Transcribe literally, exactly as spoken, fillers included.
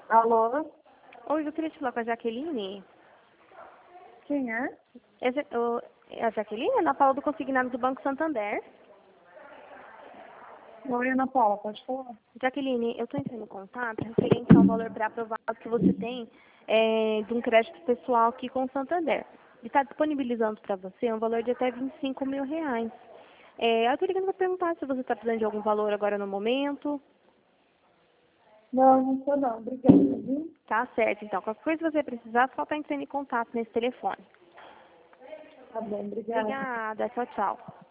Alô? Oi, eu queria te falar com a Jaqueline. Quem é? É Ja- o- é a Jaqueline? Ana Paula do Consignado do Banco Santander. Oi, Ana Paula, pode falar. Jaqueline, eu estou entrando em contato referente ao valor pré-aprovado que você tem é, de um crédito pessoal aqui com o Santander. Ele está disponibilizando para você um valor de até vinte e cinco mil reais. É, eu estou ligando para perguntar se você está precisando de algum valor agora no momento. Não, não tô não. Obrigada, viu? Tá certo, então. Qualquer coisa que você precisar, só está entrando em contato nesse telefone. Tá bom, obrigada. Obrigada, tchau, tchau.